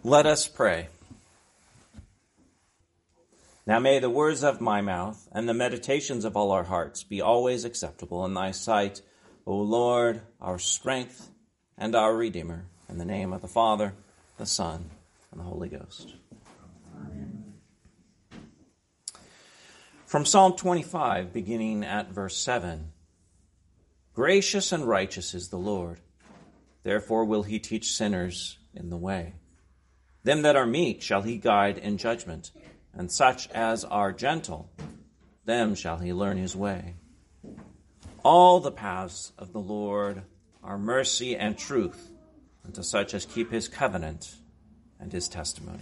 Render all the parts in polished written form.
Let us pray. Now may the words of my mouth and the meditations of all our hearts be always acceptable in thy sight, O Lord, our strength and our Redeemer. In the name of the Father, the Son, and the Holy Ghost. Amen. From Psalm 25, beginning at verse 7. Gracious and righteous is the Lord. Therefore will he teach sinners in the way. Them that are meek shall he guide in judgment, and such as are gentle, them shall he learn his way. All the paths of the Lord are mercy and truth unto such as keep his covenant and his testimonies.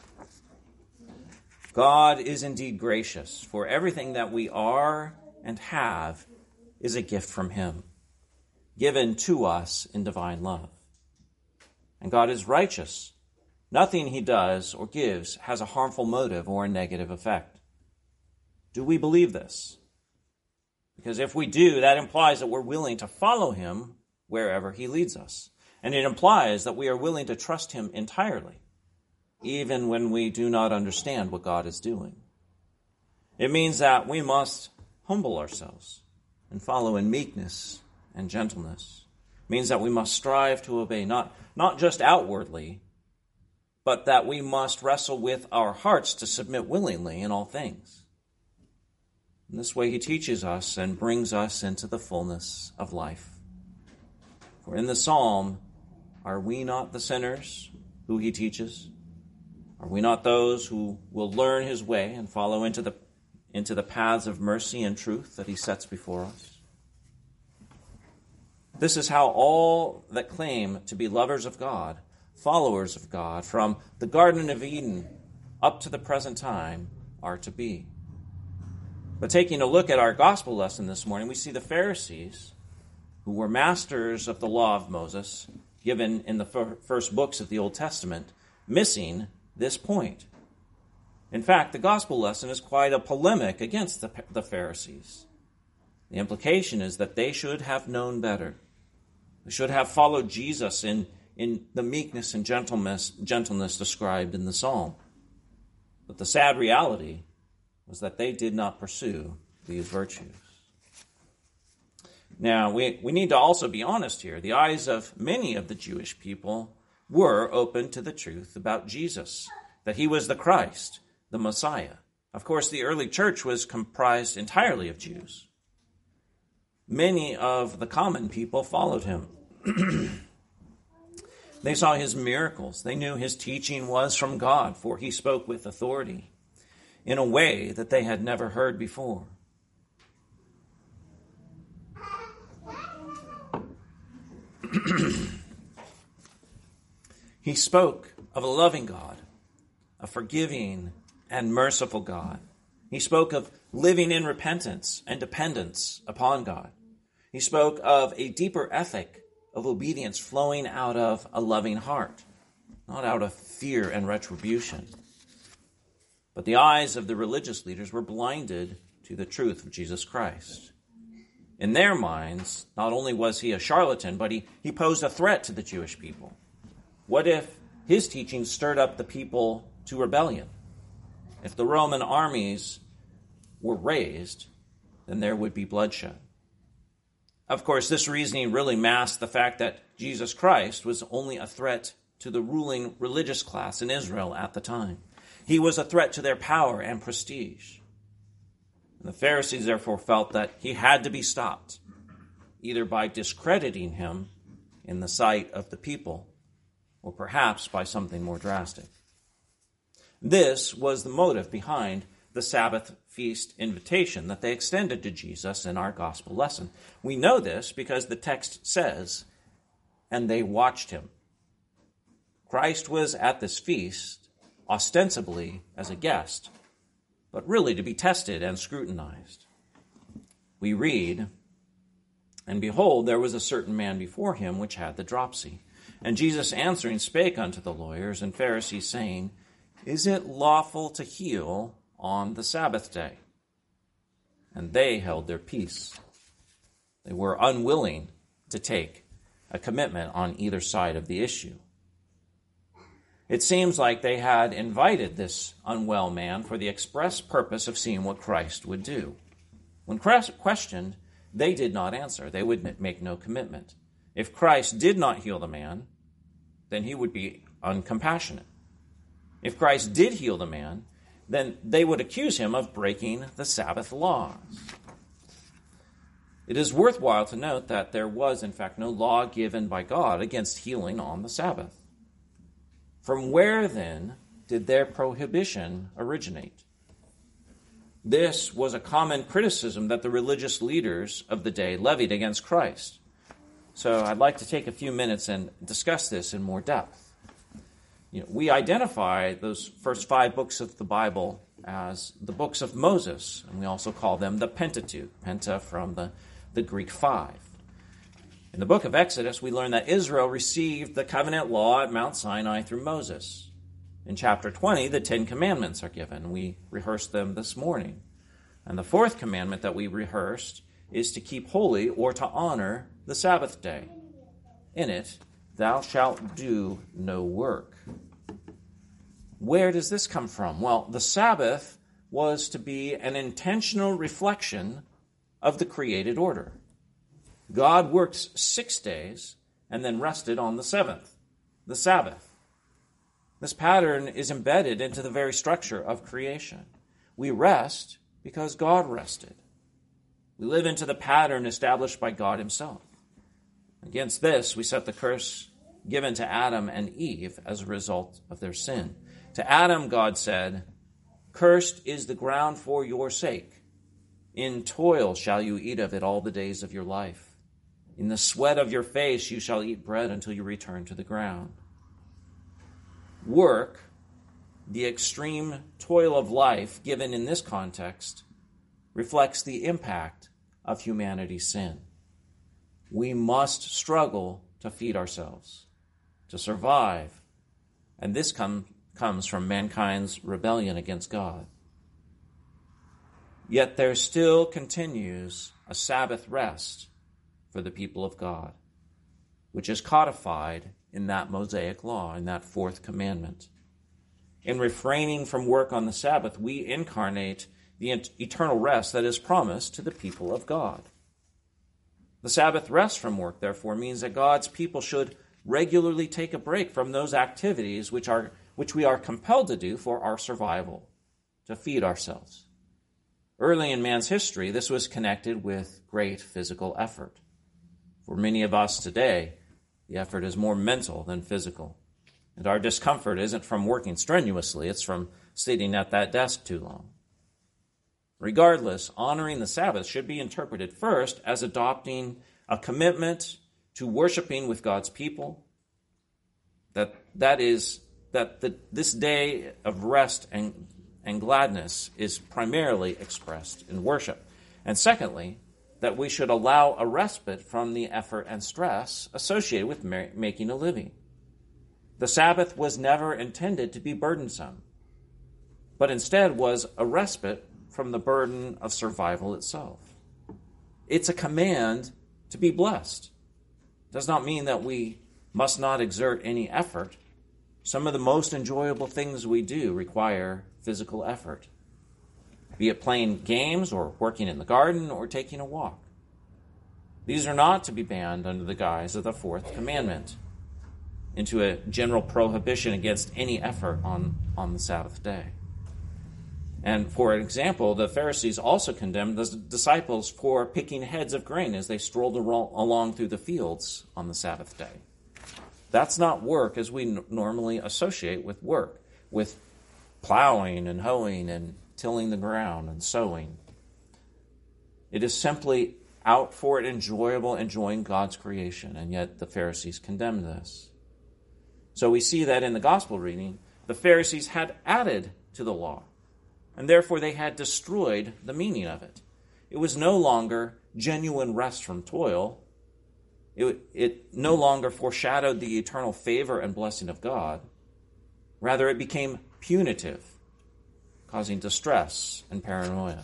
God is indeed gracious, for everything that we are and have is a gift from him, given to us in divine love. And God is righteous. Nothing he does or gives has a harmful motive or a negative effect. Do we believe this? Because if we do, that implies that we're willing to follow him wherever he leads us. And it implies that we are willing to trust him entirely, even when we do not understand what God is doing. It means that we must humble ourselves and follow in meekness and gentleness. It means that we must strive to obey, not just outwardly, but that we must wrestle with our hearts to submit willingly in all things. In this way he teaches us and brings us into the fullness of life. For in the psalm, are we not the sinners who he teaches? Are we not those who will learn his way and follow into the paths of mercy and truth that he sets before us? This is how all that claim to be lovers of God, followers of God, from the Garden of Eden up to the present time, are to be. But taking a look at our gospel lesson this morning, we see the Pharisees, who were masters of the law of Moses, given in the first books of the Old Testament, missing this point. In fact, the gospel lesson is quite a polemic against the Pharisees. The implication is that they should have known better. They should have followed Jesus in the meekness and gentleness described in the psalm. But the sad reality was that they did not pursue these virtues. Now, we need to also be honest here. The eyes of many of the Jewish people were open to the truth about Jesus, that he was the Christ, the Messiah. Of course, the early church was comprised entirely of Jews. Many of the common people followed him. They saw his miracles. They knew his teaching was from God, for he spoke with authority in a way that they had never heard before. He spoke of a loving God, a forgiving and merciful God. He spoke of living in repentance and dependence upon God. He spoke of a deeper ethic of obedience flowing out of a loving heart, not out of fear and retribution. But the eyes of the religious leaders were blinded to the truth of Jesus Christ. In their minds, not only was he a charlatan, but he posed a threat to the Jewish people. What if his teaching stirred up the people to rebellion? If the Roman armies were raised, then there would be bloodshed. Of course, this reasoning really masked the fact that Jesus Christ was only a threat to the ruling religious class in Israel at the time. He was a threat to their power and prestige. And the Pharisees therefore felt that he had to be stopped, either by discrediting him in the sight of the people, or perhaps by something more drastic. This was the motive behind the Sabbath feast invitation that they extended to Jesus in our gospel lesson. We know this because the text says, and they watched him. Christ was at this feast ostensibly as a guest, but really to be tested and scrutinized. We read, and behold, there was a certain man before him which had the dropsy. And Jesus answering spake unto the lawyers and Pharisees, saying, Is it lawful to heal on the Sabbath day? And they held their peace. They were unwilling to take a commitment on either side of the issue. It seems like they had invited this unwell man for the express purpose of seeing what Christ would do. When questioned, they did not answer. They would make no commitment. If Christ did not heal the man, then he would be uncompassionate. If Christ did heal the man, then they would accuse him of breaking the Sabbath laws. It is worthwhile to note that there was, in fact, no law given by God against healing on the Sabbath. From where, then, did their prohibition originate? This was a common criticism that the religious leaders of the day levied against Christ. So I'd like to take a few minutes and discuss this in more depth. We identify those first 5 books of the Bible as the books of Moses, and we also call them the Pentateuch, penta from the Greek 5. In the book of Exodus, we learn that Israel received the covenant law at Mount Sinai through Moses. In chapter 20, the 10 Commandments are given. We rehearsed them this morning. And the 4th commandment that we rehearsed is to keep holy or to honor the Sabbath day. In it, thou shalt do no work. Where does this come from? Well, the Sabbath was to be an intentional reflection of the created order. God worked 6 days and then rested on the 7th, the Sabbath. This pattern is embedded into the very structure of creation. We rest because God rested. We live into the pattern established by God himself. Against this, we set the curse given to Adam and Eve as a result of their sin. To Adam, God said, "Cursed is the ground for your sake. In toil shall you eat of it all the days of your life. In the sweat of your face you shall eat bread until you return to the ground." Work, the extreme toil of life given in this context, reflects the impact of humanity's sin. We must struggle to feed ourselves, to survive, and this comes from mankind's rebellion against God. Yet there still continues a Sabbath rest for the people of God, which is codified in that Mosaic law, in that 4th commandment. In refraining from work on the Sabbath, we incarnate the eternal rest that is promised to the people of God. The Sabbath rest from work, therefore, means that God's people should regularly take a break from those activities which we are compelled to do for our survival, to feed ourselves. Early in man's history, this was connected with great physical effort. For many of us today, the effort is more mental than physical. And our discomfort isn't from working strenuously, it's from sitting at that desk too long. Regardless, honoring the Sabbath should be interpreted first as adopting a commitment to worshiping with God's people. This day of rest and gladness is primarily expressed in worship. And secondly, that we should allow a respite from the effort and stress associated with making a living. The Sabbath was never intended to be burdensome, but instead was a respite from the burden of survival itself. It's a command to be blessed. It does not mean that we must not exert any effort. Some of the most enjoyable things we do require physical effort, be it playing games or working in the garden or taking a walk. These are not to be banned under the guise of the 4th commandment into a general prohibition against any effort on the Sabbath day. And for example, the Pharisees also condemned the disciples for picking heads of grain as they strolled along through the fields on the Sabbath day. That's not work as we normally associate with work, with plowing and hoeing and tilling the ground and sowing. It is simply out for it enjoying God's creation, and yet the Pharisees condemned this. So we see that in the gospel reading, the Pharisees had added to the law, and therefore they had destroyed the meaning of it. It was no longer genuine rest from toil. It no longer foreshadowed the eternal favor and blessing of God. Rather, it became punitive, causing distress and paranoia.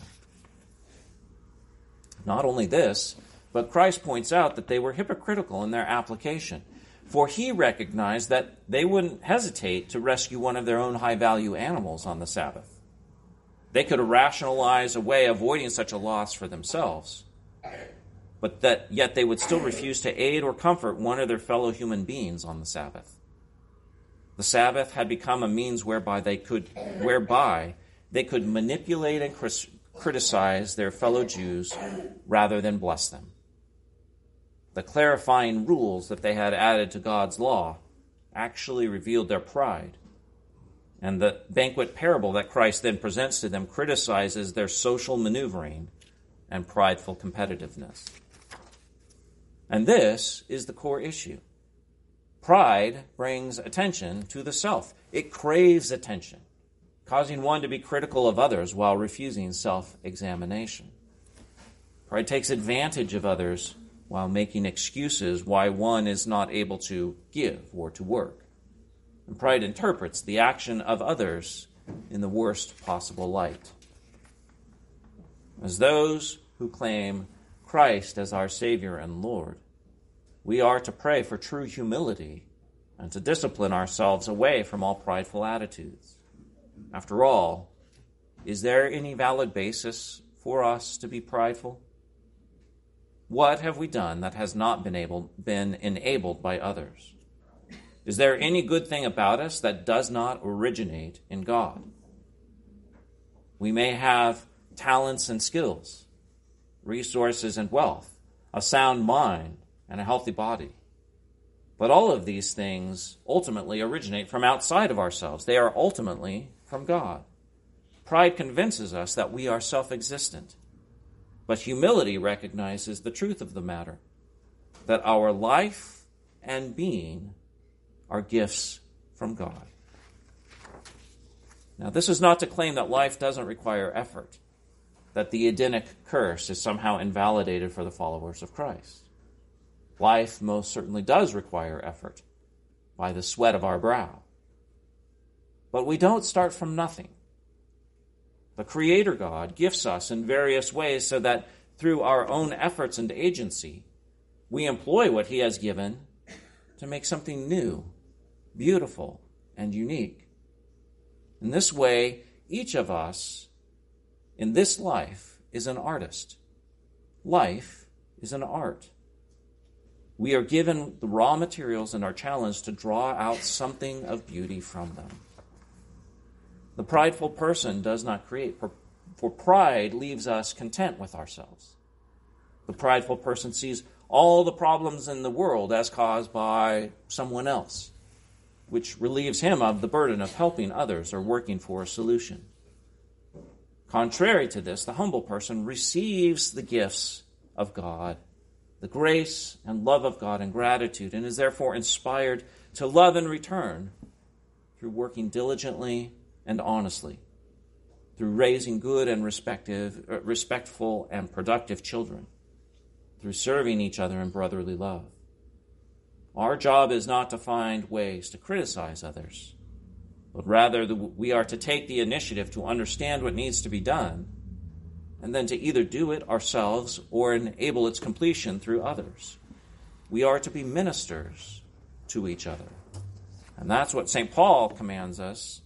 Not only this, but Christ points out that they were hypocritical in their application. For he recognized that they wouldn't hesitate to rescue one of their own high-value animals on the Sabbath. They could rationalize a way avoiding such a loss for themselves, but yet they would still refuse to aid or comfort one of their fellow human beings on the Sabbath. The Sabbath had become a means whereby they could manipulate and criticize their fellow Jews rather than bless them. The clarifying rules that they had added to God's law actually revealed their pride. And the banquet parable that Christ then presents to them criticizes their social maneuvering and prideful competitiveness. And this is the core issue. Pride brings attention to the self. It craves attention, causing one to be critical of others while refusing self-examination. Pride takes advantage of others while making excuses why one is not able to give or to work. And pride interprets the action of others in the worst possible light. As those who claim Christ as our Savior and Lord, we are to pray for true humility and to discipline ourselves away from all prideful attitudes. After all, is there any valid basis for us to be prideful? What have we done that has not been enabled by others? Is there any good thing about us that does not originate in God? We may have talents and skills, resources and wealth, a sound mind, and a healthy body. But all of these things ultimately originate from outside of ourselves. They are ultimately from God. Pride convinces us that we are self-existent. But humility recognizes the truth of the matter, that our life and being are gifts from God. Now, this is not to claim that life doesn't require effort, that the Edenic curse is somehow invalidated for the followers of Christ. Life most certainly does require effort by the sweat of our brow. But we don't start from nothing. The Creator God gifts us in various ways so that through our own efforts and agency, we employ what He has given to make something new, beautiful, and unique. In this way, each of us in this life is an artist. Life is an art. We are given the raw materials and are challenged to draw out something of beauty from them. The prideful person does not create, for pride leaves us content with ourselves. The prideful person sees all the problems in the world as caused by someone else, which relieves him of the burden of helping others or working for a solution. Contrary to this, the humble person receives the gifts of God, the grace and love of God and gratitude, and is therefore inspired to love in return through working diligently and honestly, through raising good and respectful and productive children, through serving each other in brotherly love. Our job is not to find ways to criticize others, but rather we are to take the initiative to understand what needs to be done, and then to either do it ourselves or enable its completion through others. We are to be ministers to each other. And that's what St. Paul commands us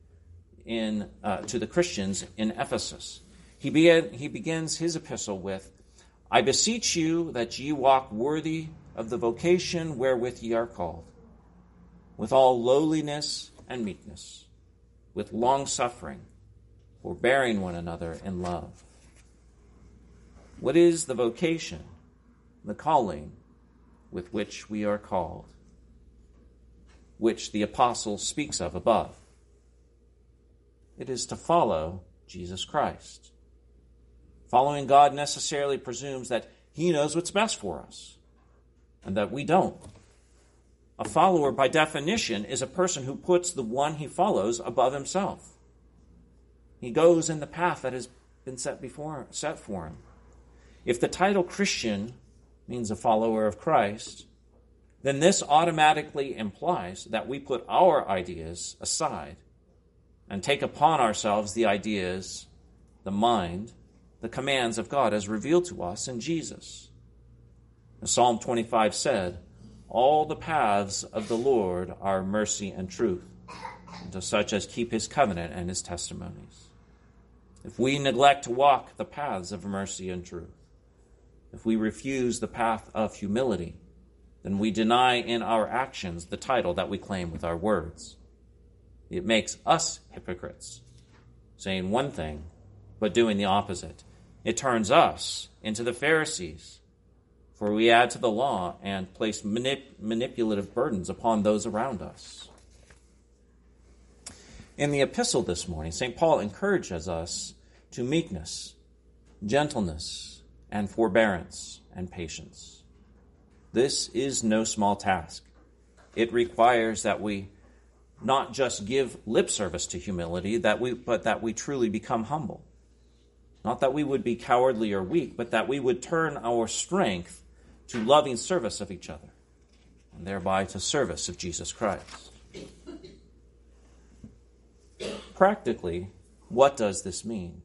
to the Christians in Ephesus. He begins his epistle with, I beseech you that ye walk worthy of the vocation wherewith ye are called, with all lowliness and meekness, with long-suffering, forbearing one another in love. What is the vocation, the calling with which we are called, which the apostle speaks of above? It is to follow Jesus Christ. Following God necessarily presumes that He knows what's best for us, and that we don't. A follower, by definition, is a person who puts the one he follows above himself. He goes in the path that has been set for him. If the title Christian means a follower of Christ, then this automatically implies that we put our ideas aside and take upon ourselves the ideas, the mind, the commands of God as revealed to us in Jesus. As Psalm 25 said, all the paths of the Lord are mercy and truth, and to such as keep his covenant and his testimonies. If we neglect to walk the paths of mercy and truth, if we refuse the path of humility, then we deny in our actions the title that we claim with our words. It makes us hypocrites, saying one thing, but doing the opposite. It turns us into the Pharisees, for we add to the law and place manipulative burdens upon those around us. In the epistle this morning, St. Paul encourages us to meekness, gentleness, and forbearance and patience. This is no small task. It requires that we not just give lip service to humility, but that we truly become humble. Not that we would be cowardly or weak, but that we would turn our strength to loving service of each other, and thereby to service of Jesus Christ. Practically, what does this mean?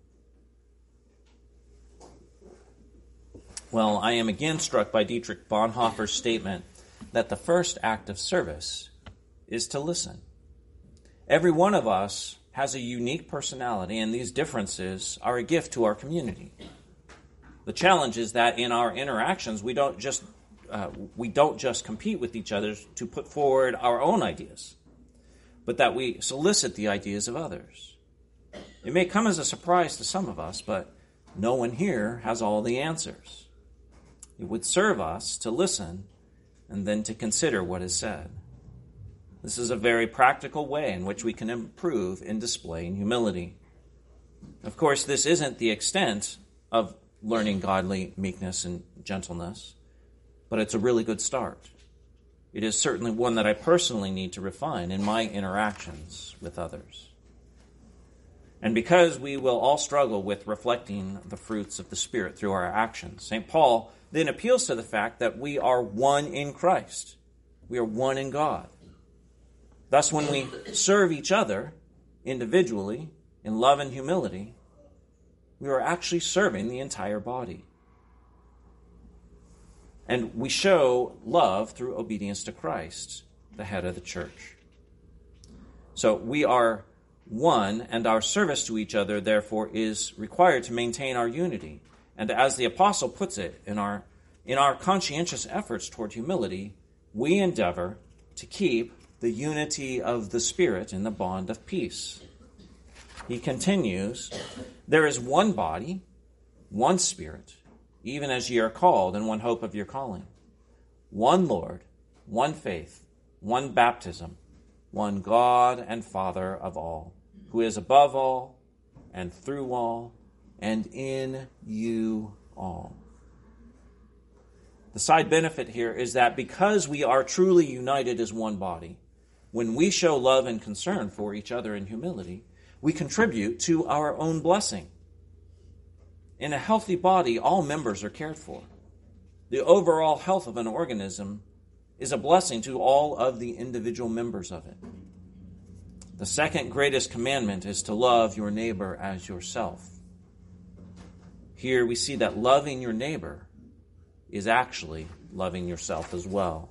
Well, I am again struck by Dietrich Bonhoeffer's statement that the first act of service is to listen. Every one of us has a unique personality, and these differences are a gift to our community. The challenge is that in our interactions, we don't just compete with each other to put forward our own ideas, but that we solicit the ideas of others. It may come as a surprise to some of us, but no one here has all the answers. It would serve us to listen and then to consider what is said. This is a very practical way in which we can improve in displaying humility. Of course, this isn't the extent of learning godly meekness and gentleness, but it's a really good start. It is certainly one that I personally need to refine in my interactions with others. And because we will all struggle with reflecting the fruits of the Spirit through our actions, St. Paul then appeals to the fact that we are one in Christ. We are one in God. Thus, when we serve each other individually in love and humility, we are actually serving the entire body. And we show love through obedience to Christ, the head of the church. So we are one, and our service to each other, therefore, is required to maintain our unity. And as the apostle puts it, in our conscientious efforts toward humility, we endeavor to keep the unity of the Spirit in the bond of peace. He continues, there is one body, one Spirit, even as ye are called in one hope of your calling. One Lord, one faith, one baptism, one God and Father of all, who is above all, and through all, and in you all. The side benefit here is that because we are truly united as one body, when we show love and concern for each other in humility, we contribute to our own blessing. In a healthy body, all members are cared for. The overall health of an organism is a blessing to all of the individual members of it. The second greatest commandment is to love your neighbor as yourself. Here we see that loving your neighbor is actually loving yourself as well.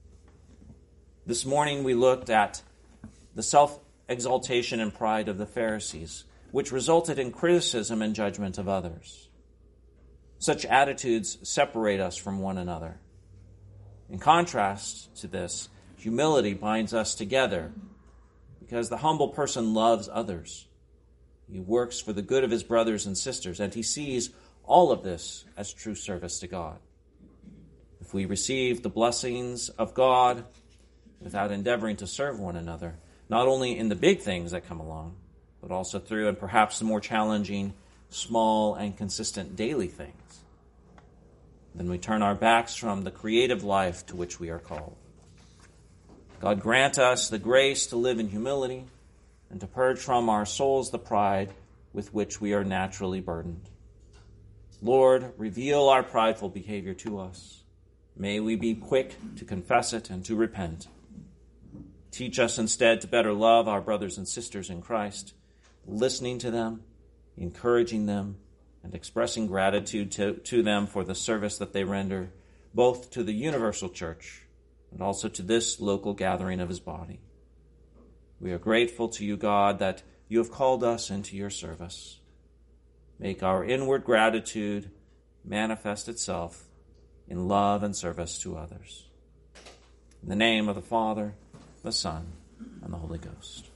This morning we looked at the self-exaltation and pride of the Pharisees, which resulted in criticism and judgment of others. Such attitudes separate us from one another. In contrast to this, humility binds us together because the humble person loves others. He works for the good of his brothers and sisters, and he sees all of this as true service to God. If we receive the blessings of God without endeavoring to serve one another, not only in the big things that come along, but also through and perhaps the more challenging, small and consistent daily things, then we turn our backs from the creative life to which we are called. God grant us the grace to live in humility and to purge from our souls the pride with which we are naturally burdened. Lord, reveal our prideful behavior to us. May we be quick to confess it and to repent. Teach us instead to better love our brothers and sisters in Christ, listening to them, encouraging them, and expressing gratitude to them for the service that they render both to the universal church and also to this local gathering of his body. We are grateful to you, God, that you have called us into your service. Make our inward gratitude manifest itself in love and service to others. In the name of the Father, the Son, and the Holy Ghost.